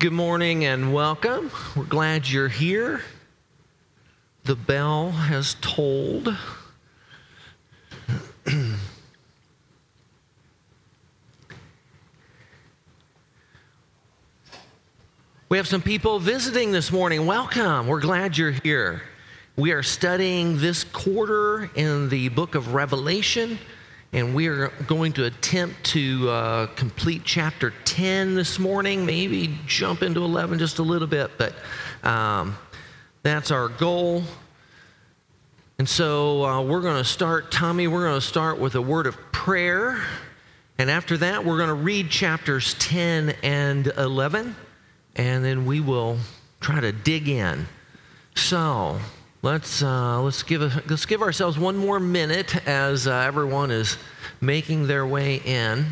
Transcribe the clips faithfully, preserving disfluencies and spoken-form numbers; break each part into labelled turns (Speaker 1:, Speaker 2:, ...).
Speaker 1: Good morning and welcome. We're glad you're here. The bell has tolled. We have some people visiting this morning. Welcome. We're glad you're here. We are studying this quarter in the book of Revelation, and we are going to attempt to uh, complete chapter ten this morning, maybe jump into eleven just a little bit, but um, that's our goal. And so uh, we're going to start, Tommy, we're going to start with a word of prayer, and after that we're going to read chapters ten and eleven, and then we will try to dig in. So let's uh, let's give a, let's give ourselves one more minute as uh, everyone is making their way in.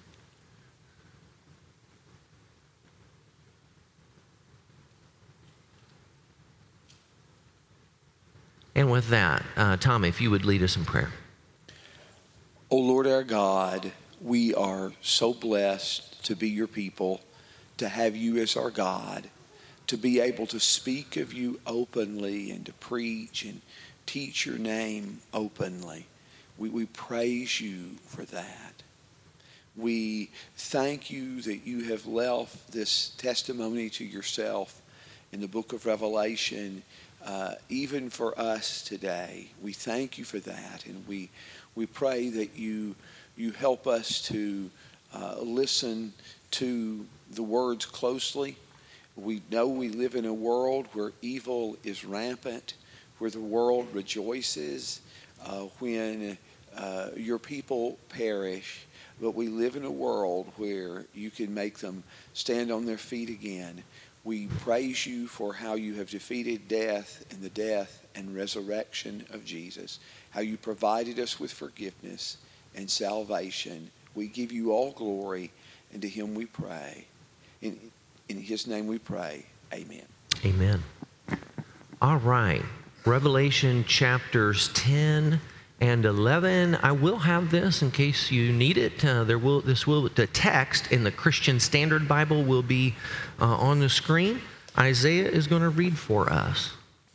Speaker 1: And with that, uh, Tommy, if you would lead us in prayer.
Speaker 2: O Lord our God, we are so blessed to be your people, to have you as our God, to be able to speak of you openly and to preach and teach your name openly. We, we praise you for that. We thank you that you have left this testimony to yourself in the book of Revelation, uh, even for us today. We thank you for that, and we we pray that you you help us to uh, listen to the words closely. We know we live in a world where evil is rampant, where the world rejoices uh, when uh, your people perish. But we live in a world where you can make them stand on their feet again. We praise you for how you have defeated death and the death and resurrection of Jesus, how you provided us with forgiveness and salvation. We give you all glory, and to him we pray. In, in his name we pray. Amen.
Speaker 1: Amen. All right. Revelation chapters ten and eleven. I will have this in case you need it. Uh, there will this will the text in the Christian Standard Bible will be uh, on the screen. Isaiah is going to read for us.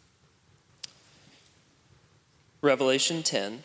Speaker 3: Revelation ten.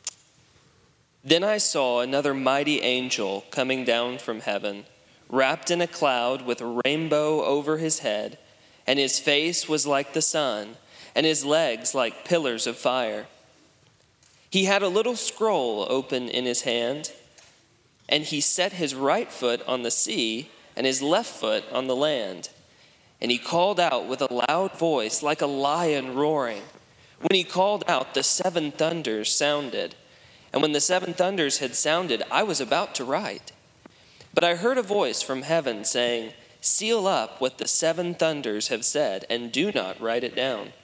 Speaker 3: Then I saw another mighty angel coming down from heaven, wrapped in a cloud with a rainbow over his head, and his face was like the sun, and his legs like pillars of fire. He had a little scroll open in his hand, and he set his right foot on the sea and his left foot on the land. And he called out with a loud voice like a lion roaring. When he called out, the seven thunders sounded. And when the seven thunders had sounded, I was about to write. But I heard a voice from heaven saying, "Seal up what the seven thunders have said, and do not write it down."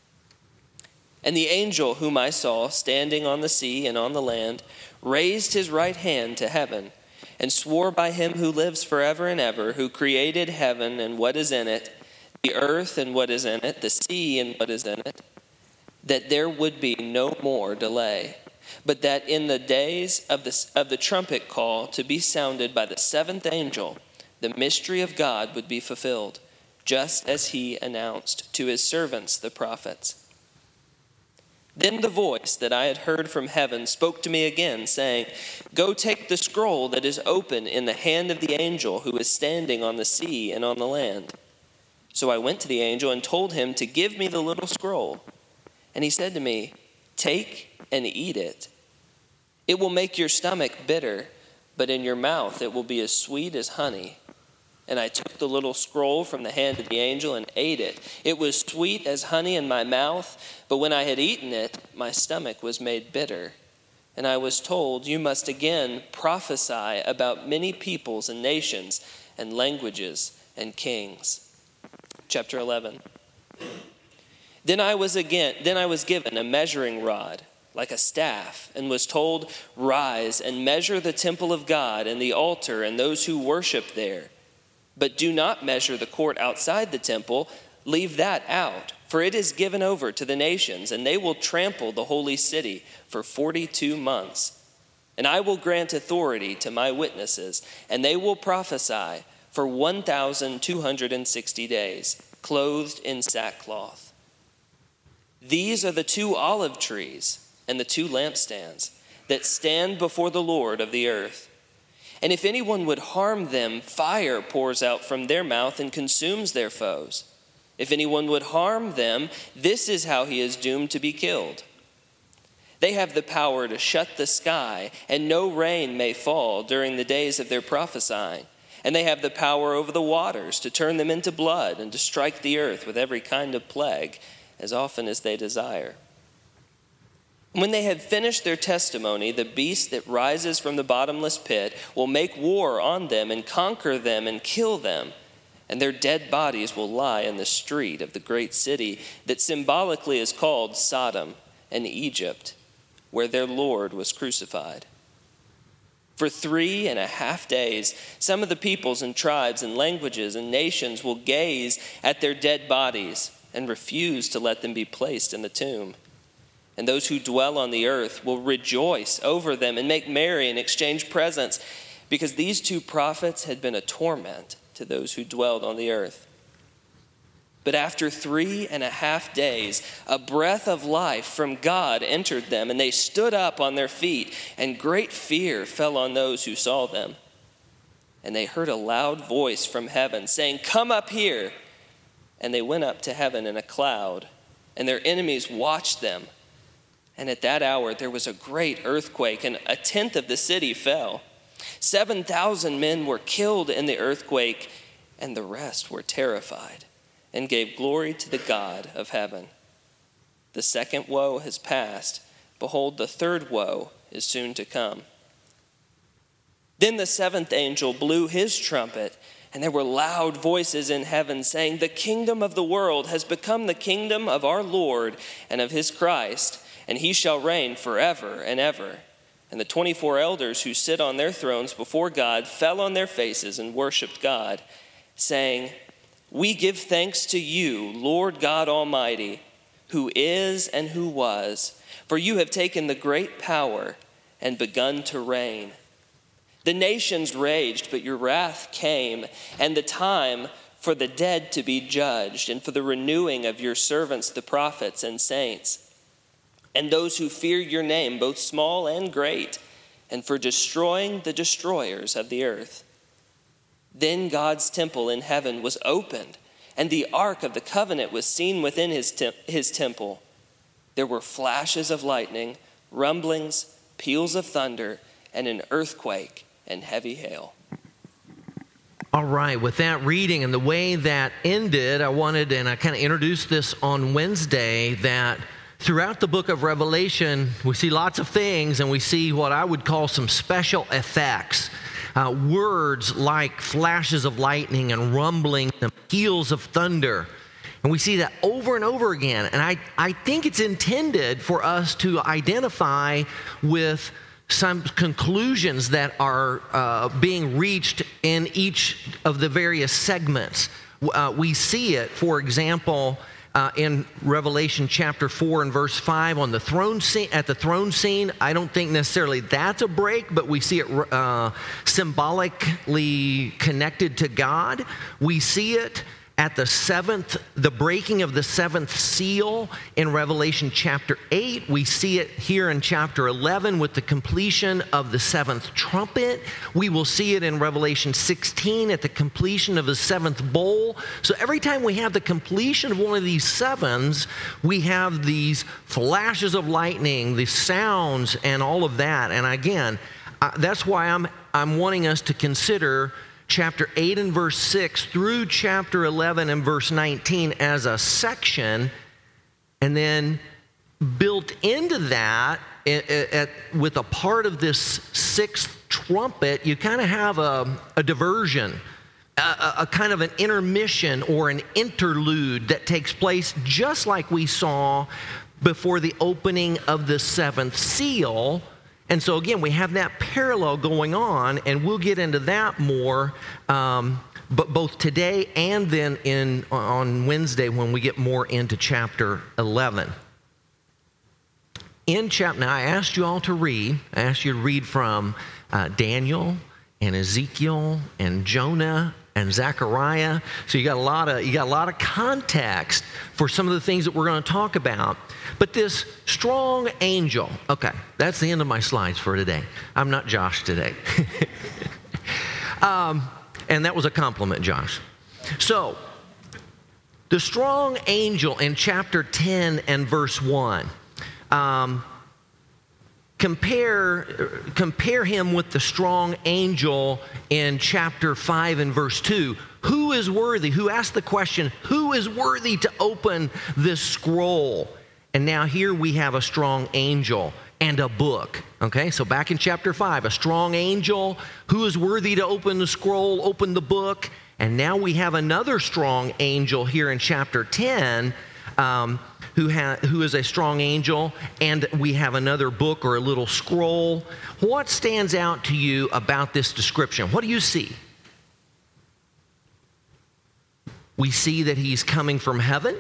Speaker 3: And the angel whom I saw standing on the sea and on the land raised his right hand to heaven and swore by him who lives forever and ever, who created heaven and what is in it, the earth and what is in it, the sea and what is in it, that there would be no more delay, but that in the days of the, of the trumpet call to be sounded by the seventh angel, the mystery of God would be fulfilled, just as he announced to his servants the prophets. Then the voice that I had heard from heaven spoke to me again, saying, "Go take the scroll that is open in the hand of the angel who is standing on the sea and on the land." So I went to the angel and told him to give me the little scroll. And he said to me, "Take and eat it. It will make your stomach bitter, but in your mouth it will be as sweet as honey." And I took the little scroll from the hand of the angel and ate it. It was sweet as honey in my mouth, but when I had eaten it, my stomach was made bitter. And I was told, "You must again prophesy about many peoples and nations and languages and kings." Chapter eleven. Then I was again, then I was given a measuring rod, like a staff, and was told, "Rise and measure the temple of God and the altar and those who worship there. But do not measure the court outside the temple. Leave that out, for it is given over to the nations, and they will trample the holy city for forty-two months. And I will grant authority to my witnesses, and they will prophesy for one thousand two hundred sixty days, clothed in sackcloth. These are the two olive trees and the two lampstands that stand before the Lord of the earth. And if anyone would harm them, fire pours out from their mouth and consumes their foes. If anyone would harm them, this is how he is doomed to be killed. They have the power to shut the sky, and no rain may fall during the days of their prophesying. And they have the power over the waters to turn them into blood and to strike the earth with every kind of plague as often as they desire. When they have finished their testimony, the beast that rises from the bottomless pit will make war on them and conquer them and kill them. And their dead bodies will lie in the street of the great city that symbolically is called Sodom and Egypt, where their Lord was crucified. For three and a half days, some of the peoples and tribes and languages and nations will gaze at their dead bodies and refuse to let them be placed in the tomb. And those who dwell on the earth will rejoice over them and make merry and exchange presents, because these two prophets had been a torment to those who dwelled on the earth. But after three and a half days, a breath of life from God entered them, and they stood up on their feet, and great fear fell on those who saw them. And they heard a loud voice from heaven saying, "Come up here." And they went up to heaven in a cloud, and their enemies watched them. And at that hour there was a great earthquake, and a tenth of the city fell. Seven thousand men were killed in the earthquake, and the rest were terrified and gave glory to the God of heaven. The second woe has passed. Behold, the third woe is soon to come. Then the seventh angel blew his trumpet, and there were loud voices in heaven saying, "The kingdom of the world has become the kingdom of our Lord and of his Christ, and he shall reign forever and ever." And the twenty-four elders who sit on their thrones before God fell on their faces and worshiped God, saying, "We give thanks to you, Lord God Almighty, who is and who was, for you have taken the great power and begun to reign. The nations raged, but your wrath came, and the time for the dead to be judged, and for the renewing of your servants, the prophets and saints, and those who fear your name, both small and great, and for destroying the destroyers of the earth." Then God's temple in heaven was opened, and the ark of the covenant was seen within his, te- his temple. There were flashes of lightning, rumblings, peals of thunder, and an earthquake and heavy hail.
Speaker 1: All right, with that reading and the way that ended, I wanted, and I kind of introduced this on Wednesday, that throughout the book of Revelation, we see lots of things, and we see what I would call some special effects. Uh, words like flashes of lightning and rumbling and peals of thunder. And we see that over and over again. And I, I think it's intended for us to identify with some conclusions that are uh, being reached in each of the various segments. Uh, we see it, for example, Uh, in Revelation chapter four and verse five on the throne scene, at the throne scene. I don't think necessarily that's a break, but we see it uh, symbolically connected to God. We see it at the seventh, the breaking of the seventh seal in Revelation chapter eight. We see it here in chapter eleven with the completion of the seventh trumpet. We will see it in Revelation sixteen at the completion of the seventh bowl. So every time we have the completion of one of these sevens, we have these flashes of lightning, the sounds, and all of that. And again, uh, that's why I'm I'm wanting us to consider chapter eight and verse six through chapter eleven and verse nineteen as a section, and then built into that at, at, with a part of this sixth trumpet, you kind of have a, a diversion, a, a kind of an intermission or an interlude that takes place just like we saw before the opening of the seventh seal. And so again, we have that parallel going on, and we'll get into that more, um, but both today and then in on Wednesday when we get more into chapter eleven. In chapter, now I asked you all to read. I asked you to read from uh, Daniel and Ezekiel and Jonah and Zechariah. So you got a lot of you got a lot of context for some of the things that we're going to talk about. But this strong angel, okay, that's the end of my slides for today. I'm not Josh today. um, and that was a compliment, Josh. So, the strong angel in chapter ten and verse one, um, compare, compare him with the strong angel in chapter five and verse two. Who is worthy? Who asked the question, who is worthy to open this scroll? And now here we have a strong angel and a book. Okay, so back in chapter five, a strong angel, who is worthy to open the scroll, open the book. And now we have another strong angel here in chapter ten, um, who, ha- who is a strong angel, and we have another book or a little scroll. What stands out to you about this description? What do you see? We see that he's coming from heaven.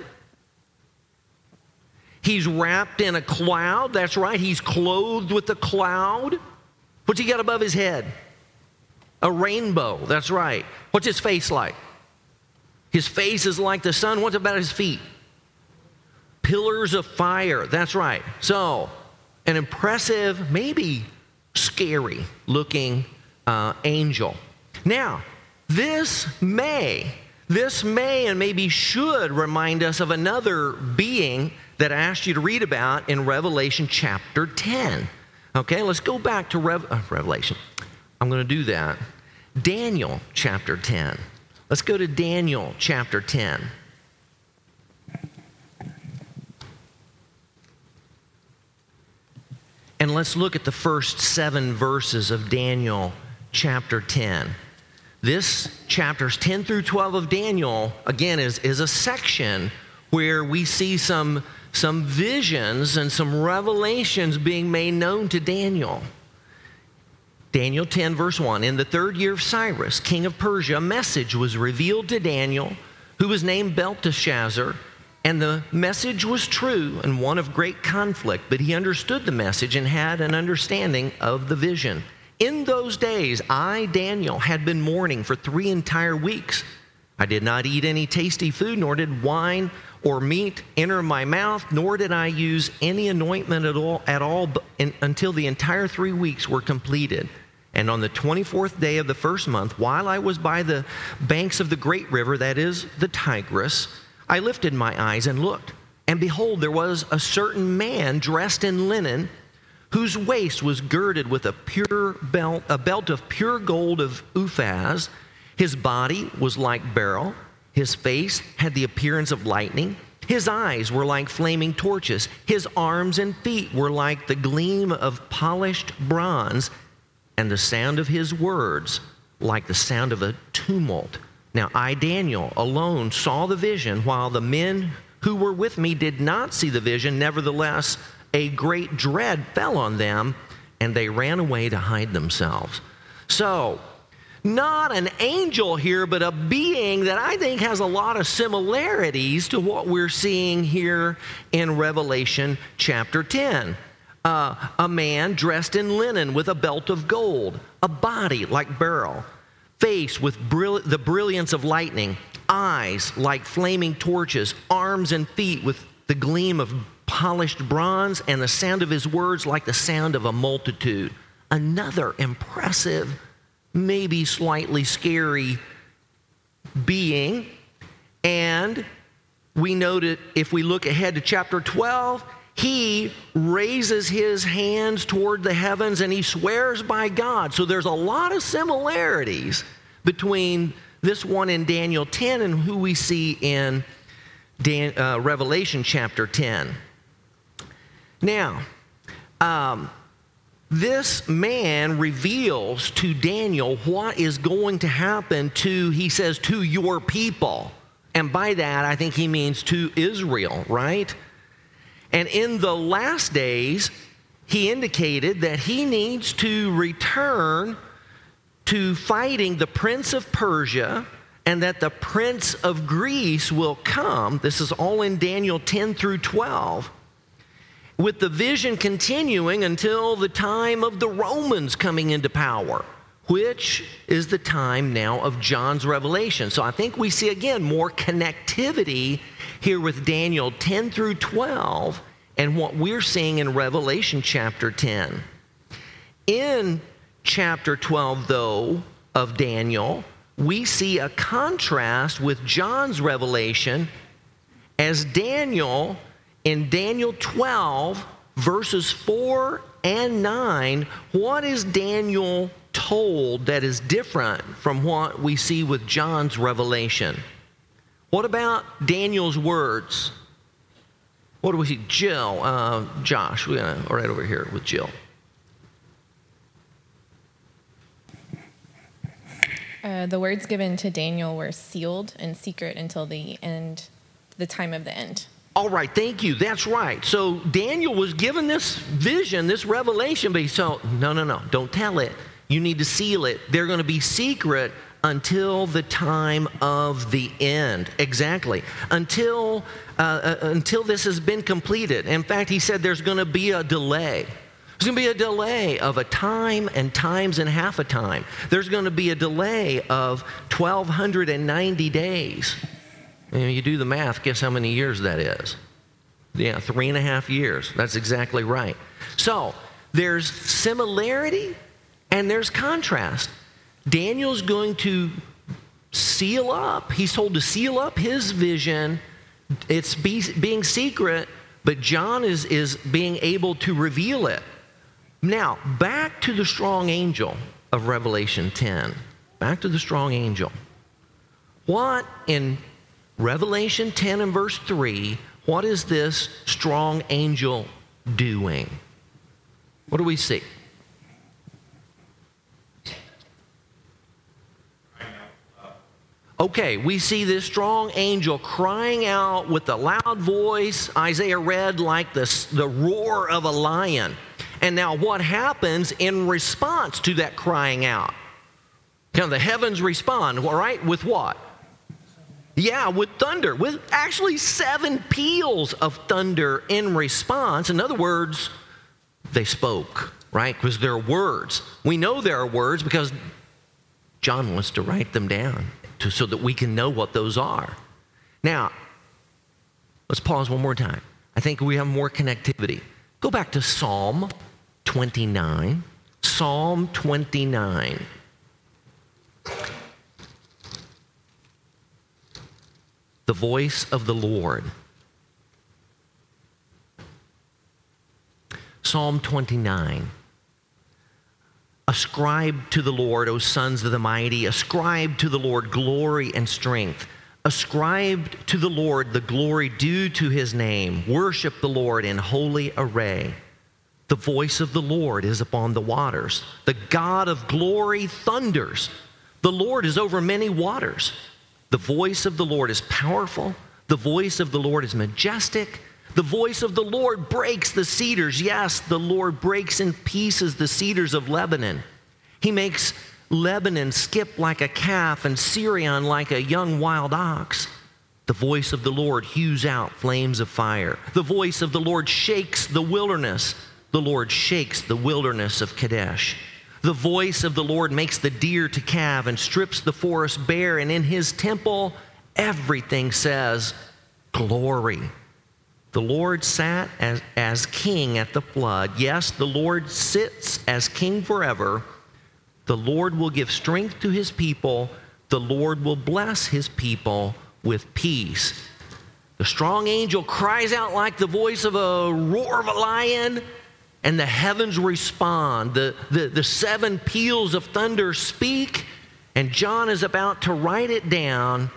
Speaker 1: He's wrapped in a cloud. That's right, he's clothed with a cloud. What's he got above his head? A rainbow, that's right. What's his face like? His face is like the sun. What about his feet? Pillars of fire, that's right. So, an impressive, maybe scary looking uh, angel. Now, this may, this may and maybe should remind us of another being that I asked you to read about in Revelation chapter ten. Okay, let's go back to Rev- uh, Revelation. I'm going to do that. Daniel chapter ten. Let's go to Daniel chapter ten. And let's look at the first seven verses of Daniel chapter ten. This chapters ten through twelve of Daniel, again, is, is a section where we see some, some visions and some revelations being made known to Daniel. Daniel ten, verse one, in the third year of Cyrus, king of Persia, a message was revealed to Daniel, who was named Belteshazzar, and the message was true and one of great conflict, but he understood the message and had an understanding of the vision. In those days, I, Daniel, had been mourning for three entire weeks. I did not eat any tasty food, nor did wine or meat enter my mouth, nor did I use any anointment at all, at all in, until the entire three weeks were completed. And on the twenty-fourth day of the first month, while I was by the banks of the great river, that is the Tigris, I lifted my eyes and looked, and behold, there was a certain man dressed in linen, whose waist was girded with a pure belt, a belt of pure gold of Uphaz. His body was like beryl. His face had the appearance of lightning. His eyes were like flaming torches. His arms and feet were like the gleam of polished bronze, and the sound of his words like the sound of a tumult. Now I, Daniel, alone saw the vision, while the men who were with me did not see the vision. Nevertheless, a great dread fell on them, and they ran away to hide themselves. So, not an angel here, but a being that I think has a lot of similarities to what we're seeing here in Revelation chapter ten. Uh, a man dressed in linen with a belt of gold, a body like beryl, face with brill- the brilliance of lightning, eyes like flaming torches, arms and feet with the gleam of polished bronze, and the sound of his words like the sound of a multitude. Another impressive, maybe slightly scary being. And we know that if we look ahead to chapter twelve, he raises his hands toward the heavens and he swears by God. So there's a lot of similarities between this one in Daniel ten and who we see in Dan, uh, Revelation chapter ten. Now, um, this man reveals to Daniel what is going to happen to, he says, to your people. And by that, I think he means to Israel, right? And in the last days, he indicated that he needs to return to fighting the prince of Persia, and that the prince of Greece will come. This is all in Daniel ten through twelve. With the vision continuing until the time of the Romans coming into power, which is the time now of John's revelation. So I think we see, again, more connectivity here with Daniel ten through twelve and what we're seeing in Revelation chapter ten. In chapter twelve, though, of Daniel, we see a contrast with John's revelation, as Daniel, in Daniel twelve, verses four and nine, what is Daniel told that is different from what we see with John's revelation? What about Daniel's words? What do we see? Jill, uh, Josh, we're gonna, right over here with Jill.
Speaker 4: Uh, the words given to Daniel were sealed and secret until the end, the time of the end.
Speaker 1: All right, thank you. That's right. So Daniel was given this vision, this revelation, but he said, no, no, no, don't tell it. You need to seal it. They're going to be secret until the time of the end. Exactly. Until, uh, uh, until this has been completed. In fact, he said there's going to be a delay. There's going to be a delay of a time and times and half a time. There's going to be a delay of twelve ninety days. And you do the math, guess how many years that is? Yeah, three and a half years. That's exactly right. So there's similarity and there's contrast. Daniel's going to seal up. He's told to seal up his vision. It's be, being secret, but John is, is being able to reveal it. Now, back to the strong angel of Revelation ten. Back to the strong angel. What in Revelation ten and verse three, what is this strong angel doing? What do we see? Okay, we see this strong angel crying out with a loud voice. Isaiah read like the, the roar of a lion. And now what happens in response to that crying out? You know, the heavens respond, all right, with what? Yeah, with thunder, with actually seven peals of thunder in response. In other words, they spoke, right? Because they're words. We know there are words because John wants to write them down to, so that we can know what those are. Now, let's pause one more time. I think we have more connectivity. Go back to Psalm twenty-nine. Psalm twenty-nine. The voice of the Lord. Psalm twenty-nine. Ascribe to the Lord, O sons of the mighty. Ascribe to the Lord glory and strength. Ascribe to the Lord the glory due to his name. Worship the Lord in holy array. The voice of the Lord is upon the waters. The God of glory thunders. The Lord is over many waters. The voice of the Lord is powerful. The voice of the Lord is majestic. The voice of the Lord breaks the cedars. Yes, the Lord breaks in pieces the cedars of Lebanon. He makes Lebanon skip like a calf and Syrian like a young wild ox. The voice of the Lord hews out flames of fire. The voice of the Lord shakes the wilderness. The Lord shakes the wilderness of Kadesh. The voice of the Lord makes the deer to calve and strips the forest bare, and in his temple everything says, glory. The Lord sat as, as king at the flood. Yes, the Lord sits as king forever. The Lord will give strength to his people. The Lord will bless his people with peace. The strong angel cries out like the voice of a roar of a lion, and the heavens respond. The, the, the seven peals of thunder speak, and John is about to write it down.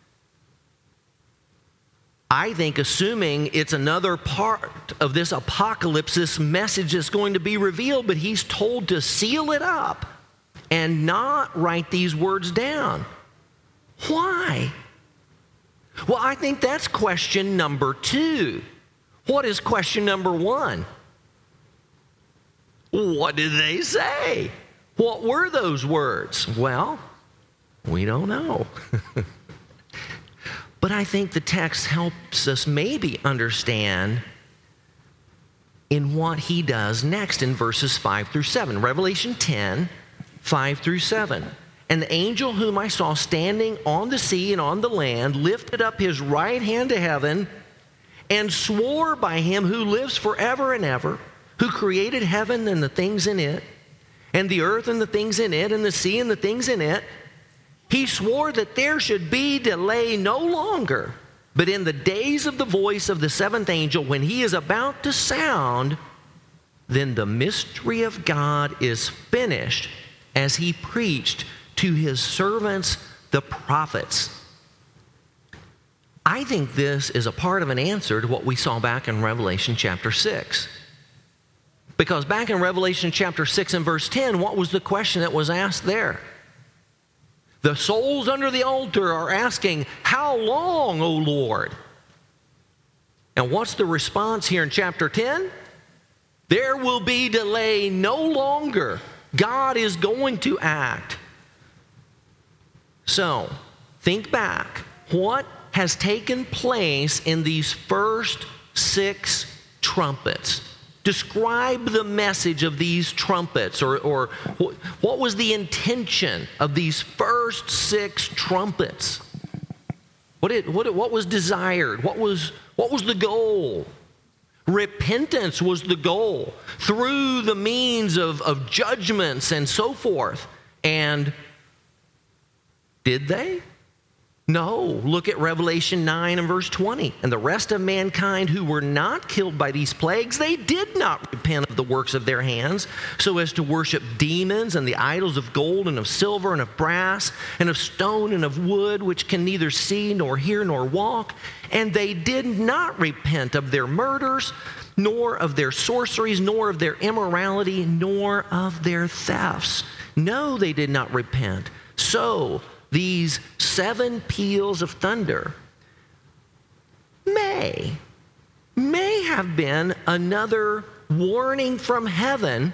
Speaker 1: I think assuming it's another part of this apocalypse, this message is going to be revealed, but he's told to seal it up and not write these words down. Why? Well, I think that's question number two. What is question number one? What did they say? What were those words? Well, we don't know. But I think the text helps us maybe understand in what he does next in verses five through seven. Revelation ten, five through seven. And the angel whom I saw standing on the sea and on the land lifted up his right hand to heaven and swore by him who lives forever and ever, who created heaven and the things in it, and the earth and the things in it, and the sea and the things in it. He swore that there should be delay no longer, but in the days of the voice of the seventh angel, when he is about to sound, then the mystery of God is finished, as he preached to his servants, the prophets. I think this is a part of an answer to what we saw back in Revelation chapter six. Because back in Revelation chapter six and verse ten, what was the question that was asked there? The souls under the altar are asking, "How long, O Lord?" And what's the response here in chapter ten? There will be delay no longer. God is going to act. So, think back. What has taken place in these first six trumpets? Describe the message of these trumpets, or, or what was the intention of these first six trumpets? What, it, what, what was desired? What was, what was the goal? Repentance was the goal through the means of, of judgments and so forth. And did they? No. Look at Revelation nine and verse twenty. And the rest of mankind who were not killed by these plagues, they did not repent of the works of their hands, so as to worship demons and the idols of gold and of silver and of brass and of stone and of wood, which can neither see nor hear nor walk. And they did not repent of their murders, nor of their sorceries, nor of their immorality, nor of their thefts. No, they did not repent. So these seven peals of thunder may, may have been another warning from heaven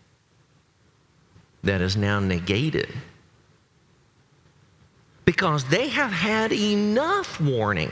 Speaker 1: that is now negated. Because they have had enough warning.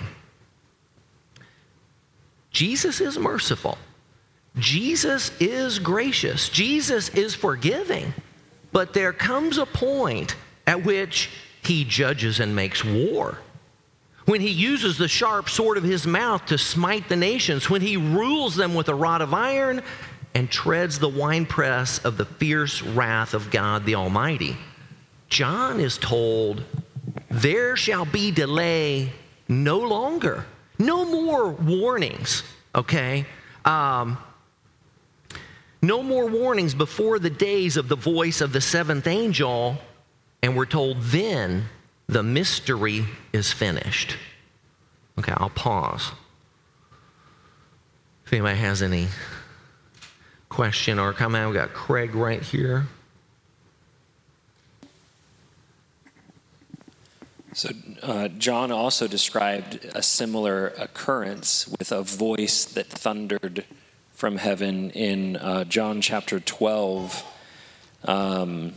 Speaker 1: Jesus is merciful. Jesus is gracious. Jesus is forgiving. But there comes a point at which he judges and makes war. When he uses the sharp sword of his mouth to smite the nations, when he rules them with a rod of iron and treads the winepress of the fierce wrath of God the Almighty. John is told, there shall be delay no longer. No more warnings, okay? Um, no more warnings before the days of the voice of the seventh angel. And we're told then the mystery is finished. Okay, I'll pause. If anybody has any question or comment, we've got Craig right here.
Speaker 5: So uh, John also described a similar occurrence with a voice that thundered from heaven in uh, John chapter twelve. Um,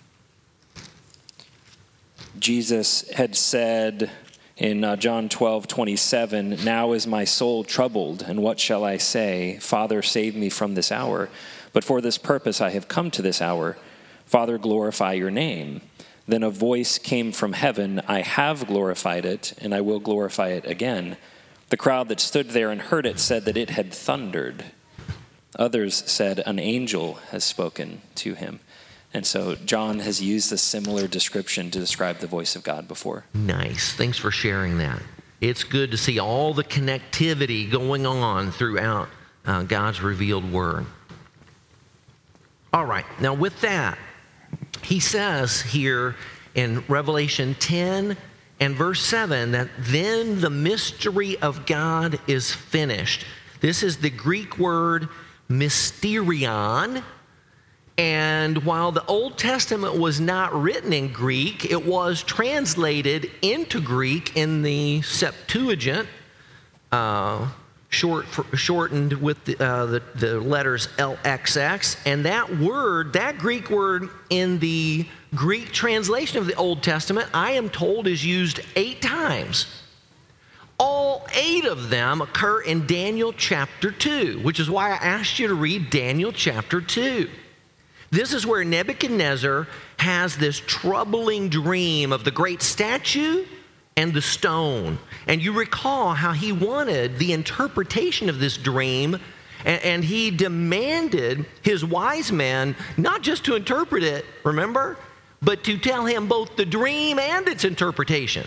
Speaker 5: Jesus had said in uh, John twelve twenty-seven, "Now is my soul troubled, and what shall I say? Father, save me from this hour. But for this purpose I have come to this hour. Father, glorify your name." Then a voice came from heaven, "I have glorified it, and I will glorify it again." The crowd that stood there and heard it said that it had thundered. Others said, "An angel has spoken to him." And so John has used a similar description to describe the voice of God before.
Speaker 1: Nice. Thanks for sharing that. It's good to see all the connectivity going on throughout uh, God's revealed word. All right. Now with that, he says here in Revelation ten and verse seven that then the mystery of God is finished. This is the Greek word mysterion. And while the Old Testament was not written in Greek, it was translated into Greek in the Septuagint, uh, short, shortened with the, uh, the, the letters L X X. And that word, that Greek word in the Greek translation of the Old Testament, I am told is used eight times. All eight of them occur in Daniel chapter two, which is why I asked you to read Daniel chapter two. This is where Nebuchadnezzar has this troubling dream of the great statue and the stone. And you recall how he wanted the interpretation of this dream, and, and he demanded his wise men not just to interpret it, remember, but to tell him both the dream and its interpretation.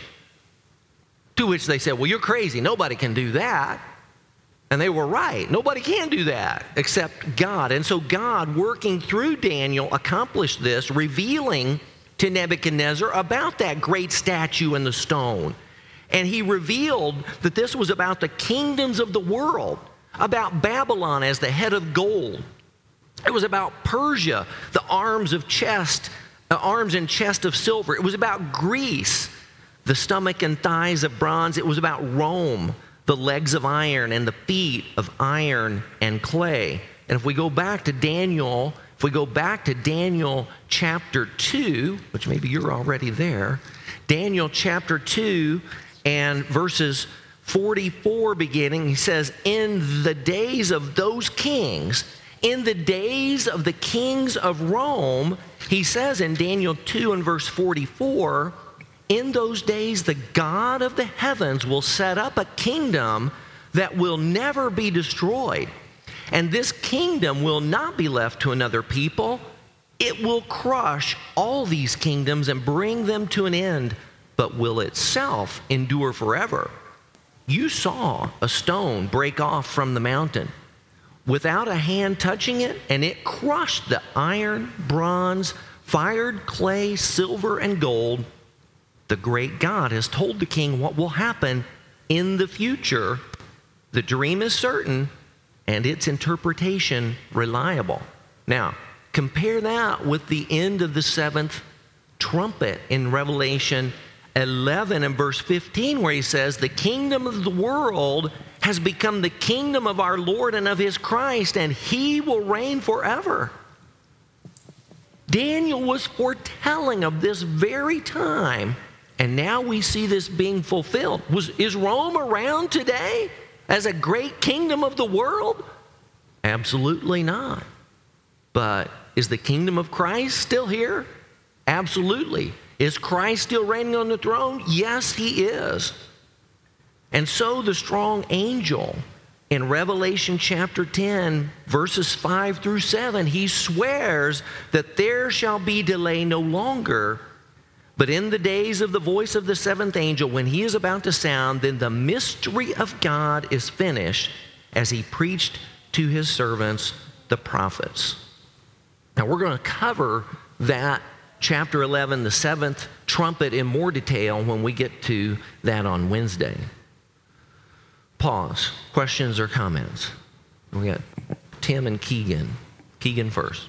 Speaker 1: To which they said, well, you're crazy. Nobody can do that. And they were right. Nobody can do that except God. And so God, working through Daniel, accomplished this, revealing to Nebuchadnezzar about that great statue and the stone. And he revealed that this was about the kingdoms of the world, about Babylon as the head of gold. It was about Persia, the arms of chest, uh, arms and chest of silver. It was about Greece, the stomach and thighs of bronze. It was about Rome, the legs of iron and the feet of iron and clay. And if we go back to Daniel, if we go back to Daniel chapter two, which maybe you're already there, Daniel chapter two and verses forty-four beginning, he says, in the days of those kings, in the days of the kings of Rome, he says in Daniel two and verse forty-four, in those days, the God of the heavens will set up a kingdom that will never be destroyed. And this kingdom will not be left to another people. It will crush all these kingdoms and bring them to an end, but will itself endure forever. You saw a stone break off from the mountain without a hand touching it, and it crushed the iron, bronze, fired clay, silver, and gold. The great God has told the king what will happen in the future. The dream is certain and its interpretation reliable. Now, compare that with the end of the seventh trumpet in Revelation eleven and verse fifteen, where he says, the kingdom of the world has become the kingdom of our Lord and of his Christ, and he will reign forever. Daniel was foretelling of this very time, and now we see this being fulfilled. Was, is Rome around today as a great kingdom of the world? Absolutely not. But is the kingdom of Christ still here? Absolutely. Is Christ still reigning on the throne? Yes, he is. And so the strong angel in Revelation chapter ten, verses five through seven, he swears that there shall be delay no longer. But in the days of the voice of the seventh angel, when he is about to sound, then the mystery of God is finished, as he preached to his servants, the prophets. Now we're going to cover that chapter eleven, the seventh trumpet, in more detail when we get to that on Wednesday. Pause. Questions or comments? We got Tim and Keegan. Keegan first.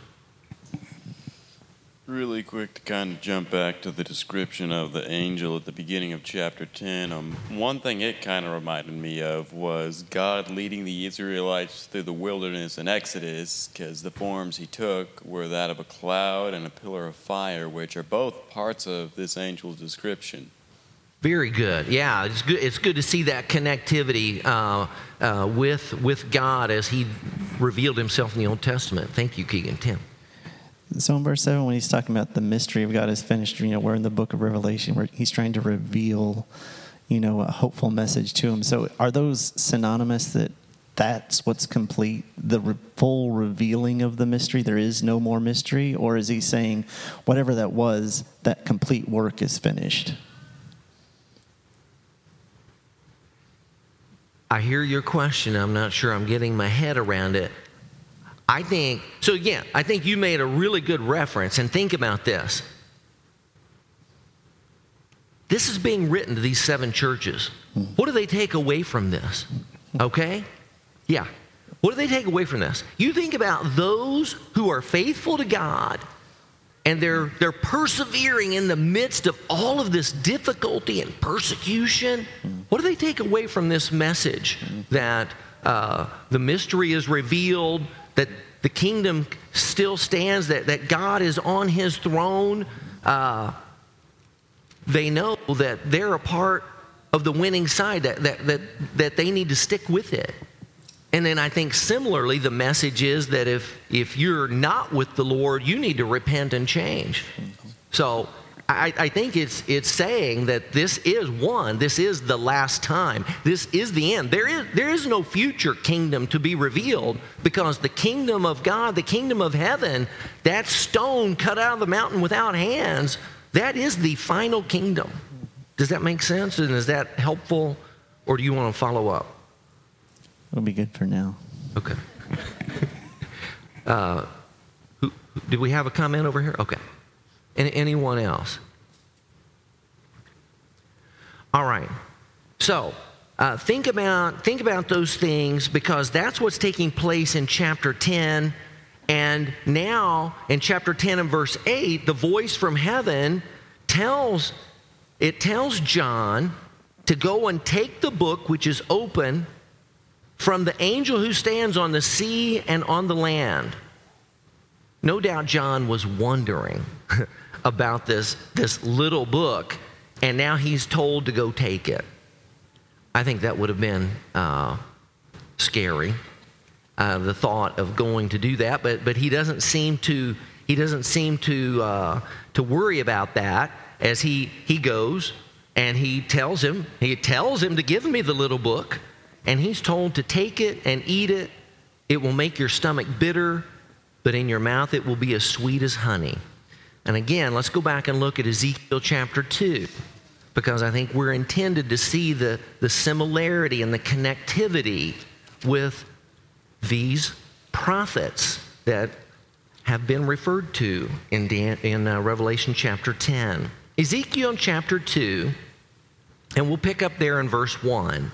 Speaker 6: Really quick to kind of jump back to the description of the angel at the beginning of chapter ten. Um, one thing it kind of reminded me of was God leading the Israelites through the wilderness in Exodus, because the forms he took were that of a cloud and a pillar of fire, which are both parts of this angel's description.
Speaker 1: Very good. Yeah, it's good. It's good to see that connectivity uh, uh, with with God as he revealed himself in the Old Testament. Thank you, Keegan. Tim.
Speaker 7: So in verse seven, when he's talking about the mystery of God is finished, you know, we're in the book of Revelation where he's trying to reveal, you know, a hopeful message to him. So are those synonymous, that that's what's complete, the re- full revealing of the mystery? There is no more mystery? Or is he saying whatever that was, that complete work is finished?
Speaker 1: I hear your question. I'm not sure I'm getting my head around it. I think, so again, I think you made a really good reference, and think about this. This is being written to these seven churches. What do they take away from this? Okay? Yeah. What do they take away from this? You think about those who are faithful to God, and they're, they're persevering in the midst of all of this difficulty and persecution. What do they take away from this message? That uh, the mystery is revealed, that the kingdom still stands, that, that God is on his throne. Uh, they know that they're a part of the winning side, that, that, that, that they need to stick with it. And then I think similarly, the message is that if, if you're not with the Lord, you need to repent and change. So I, I think it's, it's saying that this is one, this is the last time. This is the end. There is, there is no future kingdom to be revealed, because the kingdom of God, the kingdom of heaven, that stone cut out of the mountain without hands, that is the final kingdom. Does that make sense? And is that helpful? Or do you want to follow up?
Speaker 7: It'll be good for now.
Speaker 1: Okay. uh, who, did we have a comment over here? Okay. Any, anyone else? All right. So uh, think about think about those things, because that's what's taking place in chapter ten. And now in chapter ten and verse eight, the voice from heaven tells it tells John to go and take the book which is open from the angel who stands on the sea and on the land. No doubt John was wondering about this, this little book, and now he's told to go take it. I think that would have been uh, scary, uh, the thought of going to do that, but but he doesn't seem to he doesn't seem to uh, to worry about that as he he goes and he tells him he tells him to give me the little book. And he's told to take it and eat it. It will make your stomach bitter, but in your mouth it will be as sweet as honey. And again, let's go back and look at Ezekiel chapter two, because I think we're intended to see the, the similarity and the connectivity with these prophets that have been referred to in, Dan, in uh, Revelation chapter ten. Ezekiel chapter two, and we'll pick up there in verse one.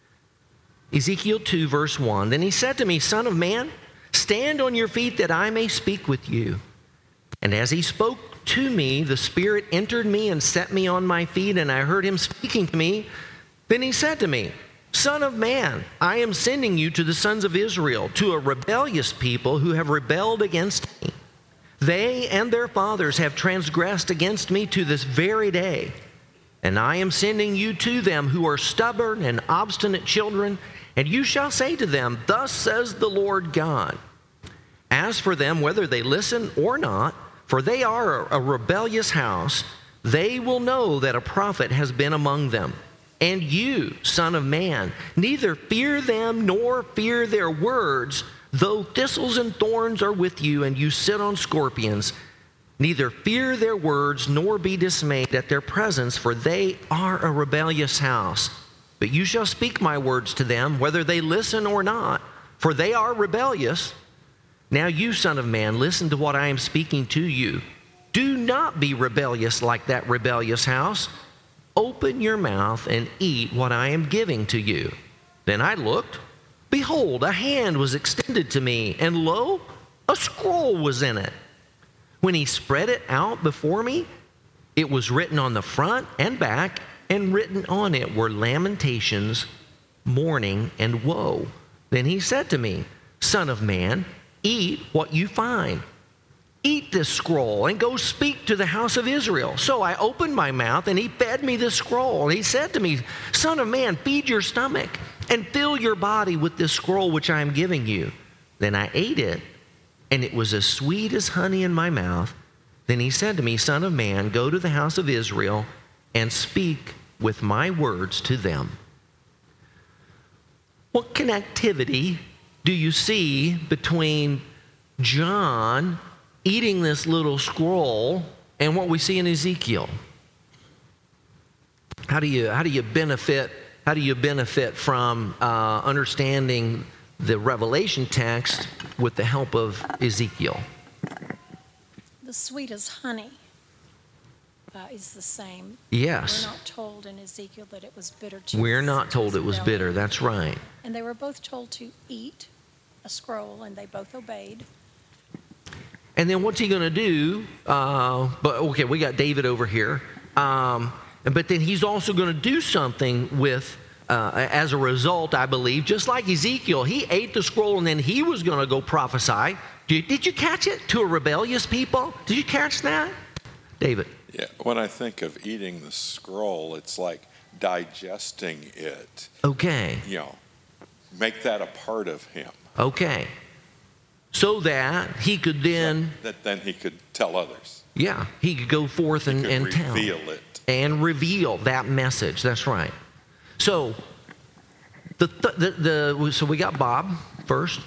Speaker 1: Ezekiel two, verse one, then he said to me, Son of man, stand on your feet that I may speak with you. And as he spoke to me, the Spirit entered me and set me on my feet, and I heard him speaking to me. Then he said to me, Son of man, I am sending you to the sons of Israel, to a rebellious people who have rebelled against me. They and their fathers have transgressed against me to this very day. And I am sending you to them who are stubborn and obstinate children, and you shall say to them, Thus says the Lord God. As for them, whether they listen or not, for they are a rebellious house, they will know that a prophet has been among them. And you, son of man, neither fear them nor fear their words, though thistles and thorns are with you, and you sit on scorpions. Neither fear their words nor be dismayed at their presence, for they are a rebellious house. But you shall speak my words to them, whether they listen or not, for they are rebellious. Now you, son of man, listen to what I am speaking to you. Do not be rebellious like that rebellious house. Open your mouth and eat what I am giving to you. Then I looked. Behold, a hand was extended to me, and lo, a scroll was in it. When he spread it out before me, it was written on the front and back, and written on it were lamentations, mourning, and woe. Then he said to me, Son of man, eat what you find. Eat this scroll and go speak to the house of Israel. So I opened my mouth, and he fed me the scroll. And he said to me, Son of man, feed your stomach and fill your body with this scroll which I am giving you. Then I ate it, and it was as sweet as honey in my mouth. Then he said to me, Son of man, go to the house of Israel and speak with my words to them. What connectivity do you see between John eating this little scroll and what we see in Ezekiel? How do you how do you benefit how do you benefit from uh, understanding the Revelation text with the help of Ezekiel?
Speaker 8: The sweet as honey uh, is the same.
Speaker 1: Yes.
Speaker 8: We're not told in Ezekiel that it was bitter to
Speaker 1: We're
Speaker 8: us,
Speaker 1: not told it was bitter. That's right.
Speaker 8: And they were both told to eat a scroll, and they both obeyed.
Speaker 1: And then what's he going to do? Uh, but okay, we got David over here. Um, but then he's also going to do something with, uh, as a result, I believe, just like Ezekiel, he ate the scroll and then he was going to go prophesy. Did, did you catch it? To a rebellious people? Did you catch that? David.
Speaker 9: Yeah, when I think of eating the scroll, it's like digesting it.
Speaker 1: Okay.
Speaker 9: You know, make that a part of him.
Speaker 1: Okay. So that he could then,
Speaker 9: so that then he could tell others.
Speaker 1: Yeah, he could go forth and,
Speaker 9: he could
Speaker 1: and tell.
Speaker 9: reveal it.
Speaker 1: And reveal that message. That's right. So, the, the, the so we got Bob first.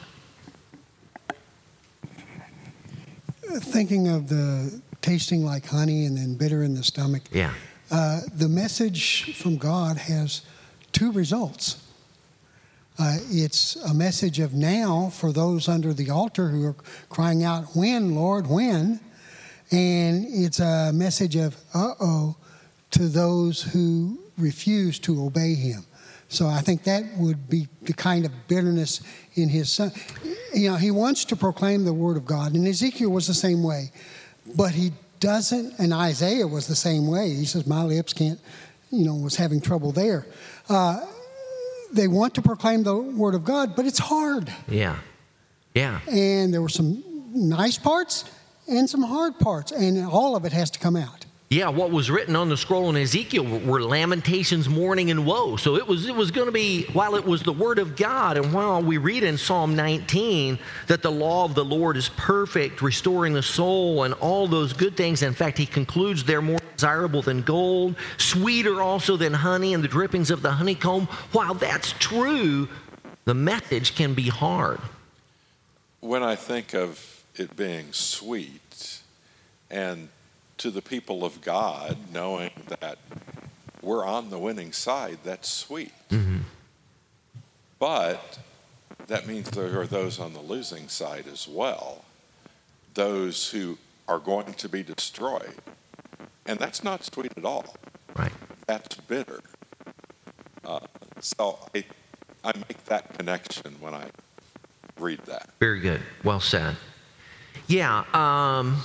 Speaker 10: Thinking of the tasting like honey and then bitter in the stomach.
Speaker 1: Yeah.
Speaker 10: Uh, the message from God has two results. Uh, it's a message of now for those under the altar who are crying out, when, Lord, when? And it's a message of, uh-oh, to those who refuse to obey him. So I think that would be the kind of bitterness in his son. You know, he wants to proclaim the word of God, and Ezekiel was the same way. But he doesn't, and Isaiah was the same way. He says, my lips can't, you know, was having trouble there. Uh, they want to proclaim the word of God, but it's hard.
Speaker 1: Yeah, yeah.
Speaker 10: And there were some nice parts and some hard parts, and all of it has to come out.
Speaker 1: Yeah, what was written on the scroll in Ezekiel were lamentations, mourning, and woe. So it was it was going to be, while it was the word of God, and while we read in Psalm nineteen that the law of the Lord is perfect, restoring the soul, and all those good things. In fact, he concludes they're more desirable than gold, sweeter also than honey and the drippings of the honeycomb. While that's true, the message can be hard.
Speaker 9: When I think of it being sweet, and to the people of God, knowing that we're on the winning side, that's sweet.
Speaker 1: Mm-hmm.
Speaker 9: But that means there are those on the losing side as well, those who are going to be destroyed. And that's not sweet at all.
Speaker 1: Right.
Speaker 9: That's bitter. Uh, so I, I make that connection when I read that.
Speaker 1: Very good. Well said. Yeah. Um,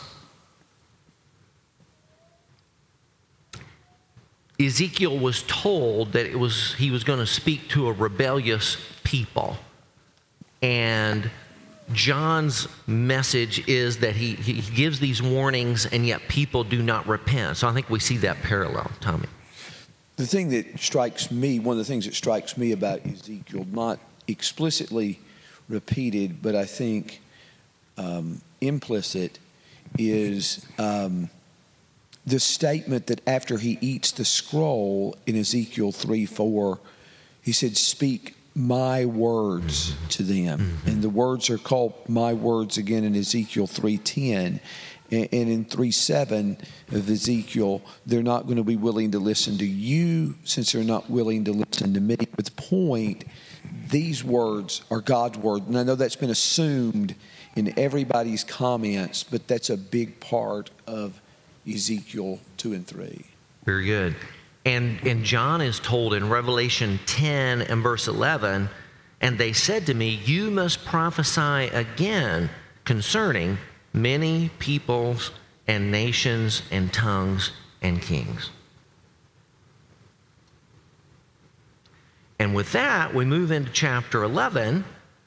Speaker 1: Ezekiel was told that it was he was going to speak to a rebellious people. And John's message is that he, he gives these warnings, and yet people do not repent. So I think we see that parallel, Tommy.
Speaker 2: The thing that strikes me, one of the things that strikes me about Ezekiel, not explicitly repeated, but I think um, implicit, is um, the statement that after he eats the scroll in Ezekiel three four, he said, speak my words mm-hmm. to them. Mm-hmm. And the words are called my words again in Ezekiel three ten. And in three seven of Ezekiel, they're not going to be willing to listen to you since they're not willing to listen to me. But the point, these words are God's word. And I know that's been assumed in everybody's comments, but that's a big part of Ezekiel two and three.
Speaker 1: Very good. And, and John is told in Revelation ten and verse eleven, and they said to me, you must prophesy again concerning many peoples and nations and tongues and kings. And with that, we move into chapter eleven,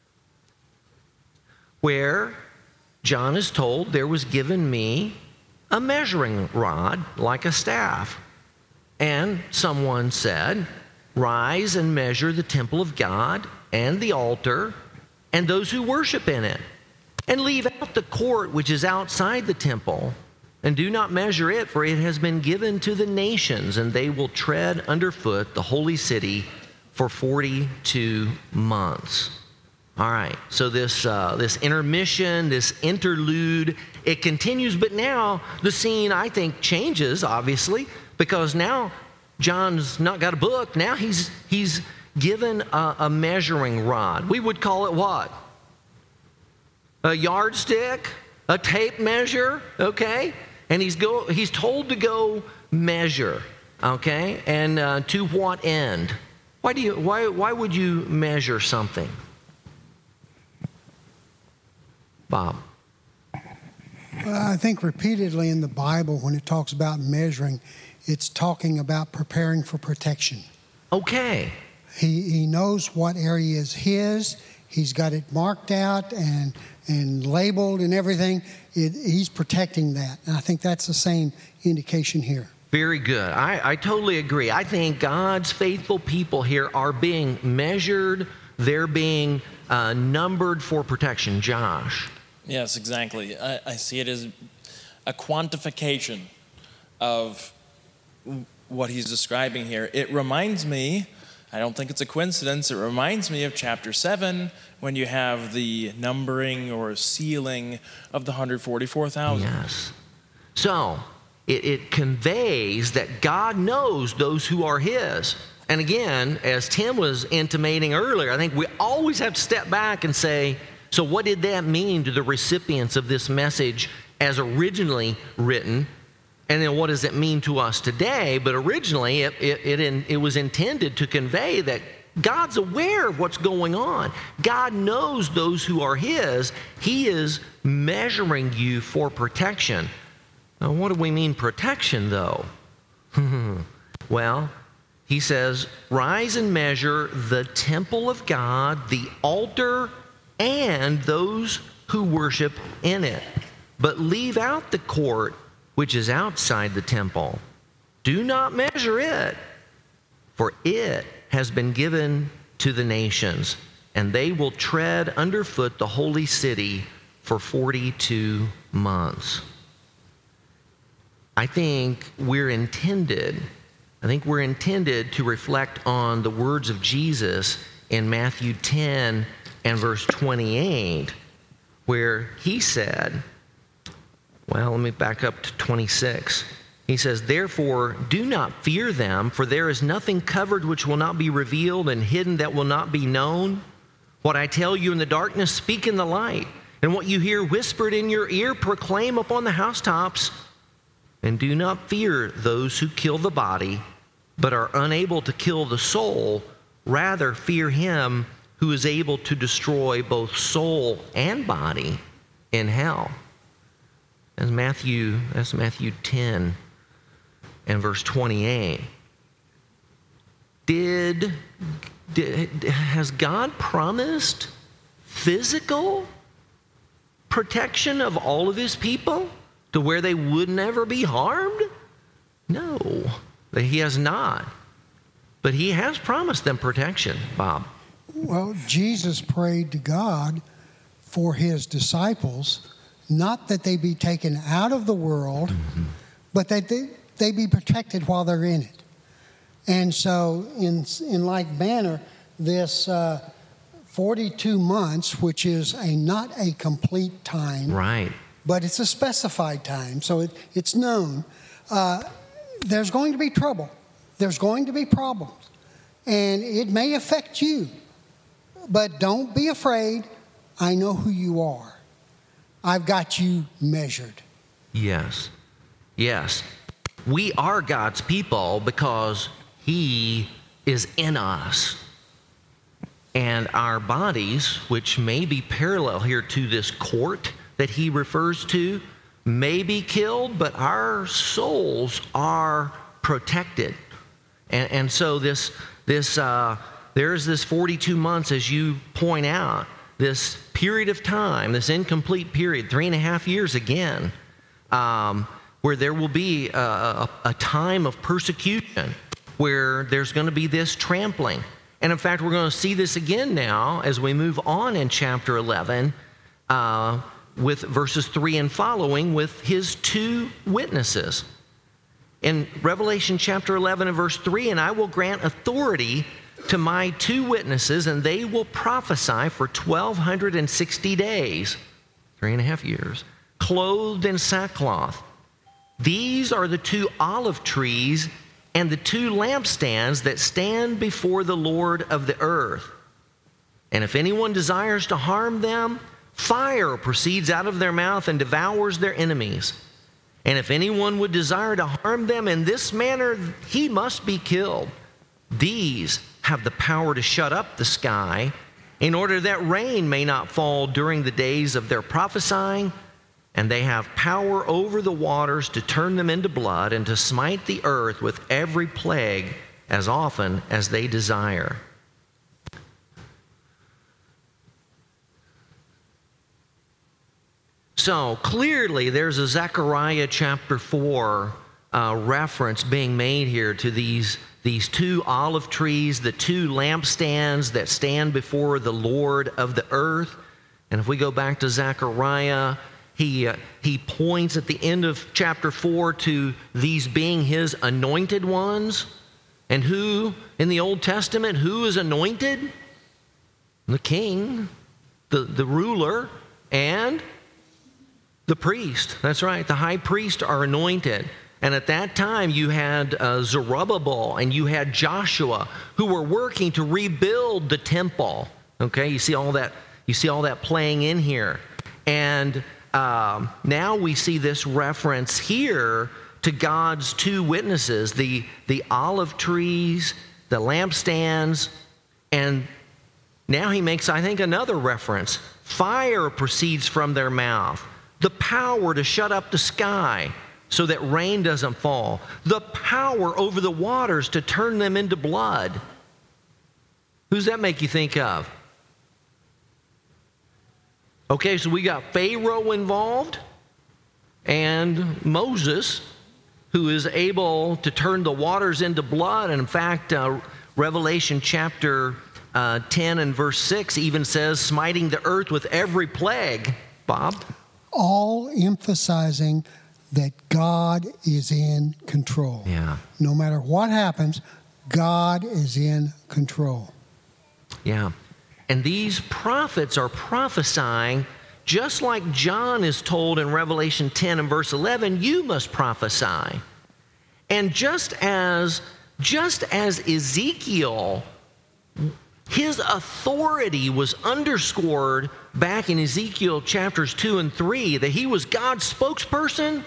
Speaker 1: where John is told, there was given me a measuring rod like a staff. And someone said, rise and measure the temple of God and the altar and those who worship in it, and leave out the court which is outside the temple, and do not measure it, for it has been given to the nations, and they will tread underfoot the holy city for forty-two months. All right, so this uh, this intermission, this interlude, it continues, but now the scene, I think, changes, obviously, because now John's not got a book. Now he's he's given a, a measuring rod. We would call it what? A yardstick, a tape measure, okay? And he's go he's told to go measure, okay? And uh, to what end? Why do you why why would you measure something? Bob.
Speaker 10: Well, I think repeatedly in the Bible, when it talks about measuring, it's talking about preparing for protection.
Speaker 1: Okay.
Speaker 10: He he knows what area is his. He's got it marked out and and labeled and everything. It, he's protecting that. And I think that's the same indication here.
Speaker 1: Very good. I, I totally agree. I think God's faithful people here are being measured they're being uh, numbered for protection. Josh.
Speaker 11: Yes, exactly. I, I see it as a quantification of what he's describing here. It reminds me, I don't think it's a coincidence, it reminds me of chapter seven when you have the numbering or sealing of the one hundred forty-four thousand.
Speaker 1: Yes. So it, it conveys that God knows those who are his. And again, as Tim was intimating earlier, I think we always have to step back and say, so what did that mean to the recipients of this message as originally written? And then what does it mean to us today? But originally, it, it, it, in, it was intended to convey that God's aware of what's going on. God knows those who are his. He is measuring you for protection. Now, what do we mean protection, though? Well, he says, rise and measure the temple of God, the altar, and those who worship in it. But leave out the court which is outside the temple. Do not measure it, for it has been given to the nations, and they will tread underfoot the holy city for forty-two months. I think we're intended, I think we're intended to reflect on the words of Jesus in Matthew ten and verse twenty-eight, where he said, well, let me back up to twenty-six. He says, therefore, do not fear them, for there is nothing covered which will not be revealed, and hidden that will not be known. What I tell you in the darkness, speak in the light. And what you hear whispered in your ear, proclaim upon the housetops. And do not fear those who kill the body, but are unable to kill the soul. Rather, fear him who is able to destroy both soul and body in hell. That's Matthew, that's Matthew ten and verse twenty-eight. Did, did, has God promised physical protection of all of his people to where they would never be harmed? No, he has not. But he has promised them protection, Bob.
Speaker 10: Well, Jesus prayed to God for his disciples, not that they be taken out of the world, mm-hmm. but that they, they be protected while they're in it. And so in, in like manner, this uh, forty-two months, which is a not a complete time,
Speaker 1: right?
Speaker 10: But it's a specified time, so it, it's known. Uh, there's going to be trouble. There's going to be problems. And it may affect you. But don't be afraid. I know who you are. I've got you measured.
Speaker 1: Yes. Yes. We are God's people because he is in us. And our bodies, which may be parallel here to this court that he refers to, may be killed, but our souls are protected. And, and so this, this, uh, there's this forty-two months, as you point out, this period of time, this incomplete period, three and a half years again, um, where there will be a, a, a time of persecution, where there's going to be this trampling. And in fact, we're going to see this again now as we move on in chapter eleven, uh, with verses three and following, with his two witnesses. In Revelation chapter eleven and verse three, and I will grant authority to my two witnesses, and they will prophesy for twelve sixty days, three and a half years, clothed in sackcloth. These are the two olive trees and the two lampstands that stand before the Lord of the earth. And if anyone desires to harm them, fire proceeds out of their mouth and devours their enemies. And if anyone would desire to harm them in this manner, he must be killed. These have the power to shut up the sky in order that rain may not fall during the days of their prophesying, and they have power over the waters to turn them into blood and to smite the earth with every plague as often as they desire. So clearly there's a Zechariah chapter four uh, reference being made here to these these two olive trees, the two lampstands that stand before the Lord of the earth. And if we go back to Zechariah, he, uh, he points at the end of chapter four to these being his anointed ones. And who, in the Old Testament, who is anointed? The king, the, the ruler, and the priest. That's right, the high priest are anointed. And at that time, you had uh, Zerubbabel and you had Joshua who were working to rebuild the temple. Okay, you see all that. You see all that playing in here. And um, now we see this reference here to God's two witnesses, the, the olive trees, the lampstands, and now he makes, I think, another reference. Fire proceeds from their mouth, the power to shut up the sky so that rain doesn't fall, the power over the waters to turn them into blood. Who's that make you think of? Okay, so we got Pharaoh involved and Moses, who is able to turn the waters into blood. And in fact, uh, Revelation chapter uh, ten and verse six even says, smiting the earth with every plague. Bob?
Speaker 10: All emphasizing that God is in control.
Speaker 1: Yeah.
Speaker 10: No matter what happens, God is in control.
Speaker 1: Yeah. And these prophets are prophesying just like John is told in Revelation ten and verse eleven, you must prophesy. And just as, just as Ezekiel, his authority was underscored back in Ezekiel chapters two and three, that he was God's spokesperson,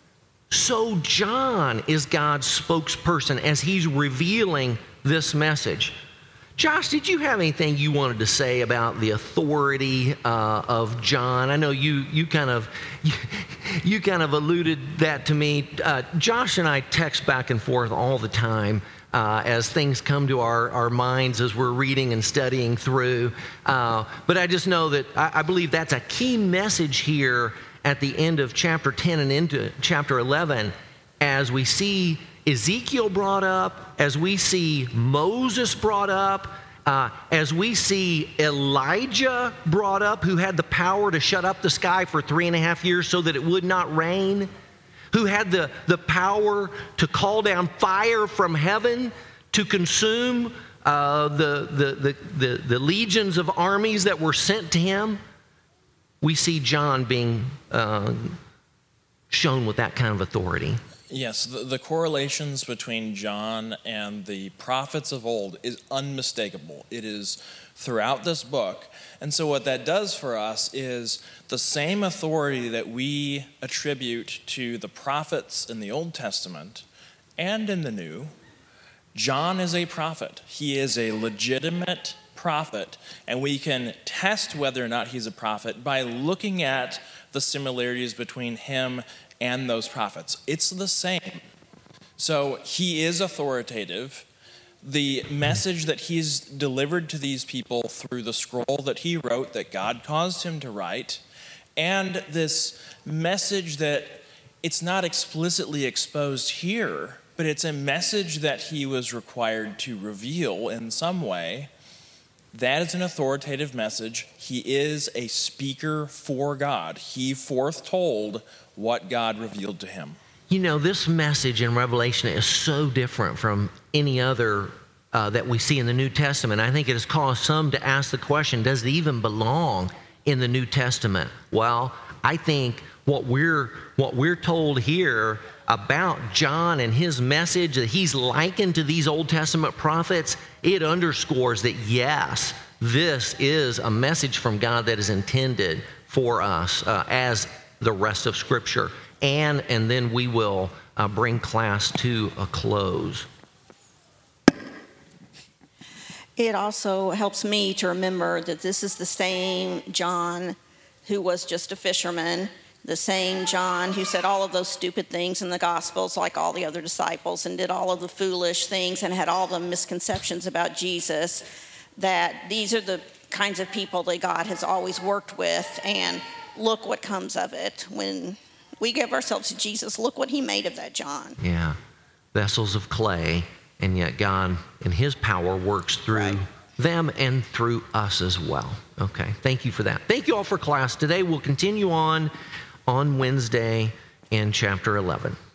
Speaker 1: so John is God's spokesperson as he's revealing this message. Josh, did you have anything you wanted to say about the authority uh, of John? I know you you kind of you, you kind of alluded that to me. Uh, Josh and I text back and forth all the time uh, as things come to our, our minds as we're reading and studying through. Uh, but I just know that I, I believe that's a key message here at the end of chapter ten and into chapter eleven, as we see Ezekiel brought up, as we see Moses brought up, uh, as we see Elijah brought up, who had the power to shut up the sky for three and a half years so that it would not rain, who had the, the power to call down fire from heaven to consume uh, the, the, the, the, the legions of armies that were sent to him. We see John being uh, shown with that kind of authority.
Speaker 11: Yes, the, the correlations between John and the prophets of old is unmistakable. It is throughout this book. And so what that does for us is the same authority that we attribute to the prophets in the Old Testament and in the New. John is a prophet. He is a legitimate prophet, and we can test whether or not he's a prophet by looking at the similarities between him and those prophets. It's the same. So he is authoritative. The message that he's delivered to these people through the scroll that he wrote, that God caused him to write, and this message that it's not explicitly exposed here, but it's a message that he was required to reveal in some way. That is an authoritative message. He is a speaker for God. He foretold what God revealed to him.
Speaker 1: You know, this message in Revelation is so different from any other uh, that we see in the New Testament. I think it has caused some to ask the question, does it even belong in the New Testament? Well, I think what we're what we're told here about John and his message that he's likened to these Old Testament prophets, it underscores that, yes, this is a message from God that is intended for us uh, as the rest of Scripture. And, and then we will uh, bring class to a close.
Speaker 12: It also helps me to remember that this is the same John who was just a fisherman, the same John who said all of those stupid things in the Gospels like all the other disciples and did all of the foolish things and had all the misconceptions about Jesus, that these are the kinds of people that God has always worked with, and look what comes of it. When we give ourselves to Jesus, look what he made of that John.
Speaker 1: Yeah, vessels of clay and yet God, in his power, works through
Speaker 12: Right.
Speaker 1: them and through us as well. Okay, thank you for that. Thank you all for class today. We'll continue on on Wednesday in chapter eleven.